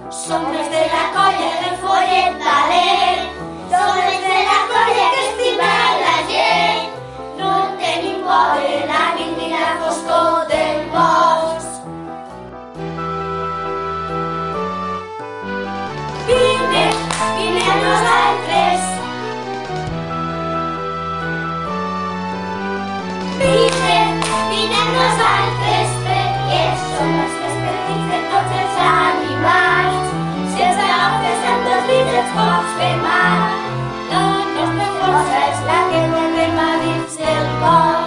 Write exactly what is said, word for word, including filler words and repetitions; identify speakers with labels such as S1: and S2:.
S1: Som els de la colla del follet valent, som els de la colla que estima la gent. No tenim por de la nit ni la foscor del bosc. Vine, vine amb nosaltres. Vine, vine amb nosaltres, perquè som els més petits de tots els animals. Si els agafes amb dos dits els pots fer mal. La nostra força és la que guardem a dins del cor.